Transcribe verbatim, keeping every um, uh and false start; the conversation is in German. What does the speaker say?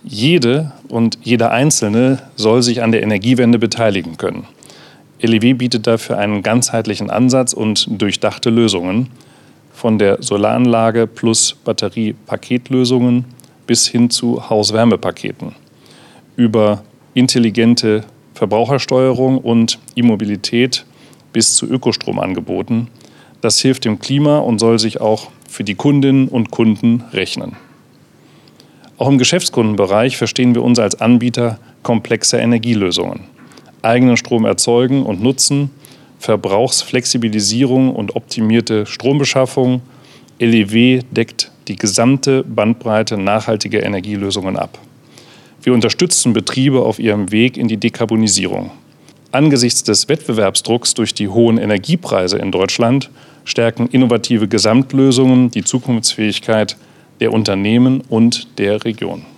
Jede und jeder Einzelne soll sich an der Energiewende beteiligen können. L E W bietet dafür einen ganzheitlichen Ansatz und durchdachte Lösungen, von der Solaranlage plus Batterie-Paketlösungen bis hin zu Hauswärmepaketen, über intelligente Verbrauchersteuerung und E-Mobilität bis zu Ökostromangeboten. Das hilft dem Klima und soll sich auch für die Kundinnen und Kunden rechnen. Auch im Geschäftskundenbereich verstehen wir uns als Anbieter komplexer Energielösungen. Eigenen Strom erzeugen und nutzen, Verbrauchsflexibilisierung und optimierte Strombeschaffung. L E W deckt die gesamte Bandbreite nachhaltiger Energielösungen ab. Wir unterstützen Betriebe auf ihrem Weg in die Dekarbonisierung. Angesichts des Wettbewerbsdrucks durch die hohen Energiepreise in Deutschland stärken innovative Gesamtlösungen die Zukunftsfähigkeit der Unternehmen und der Region.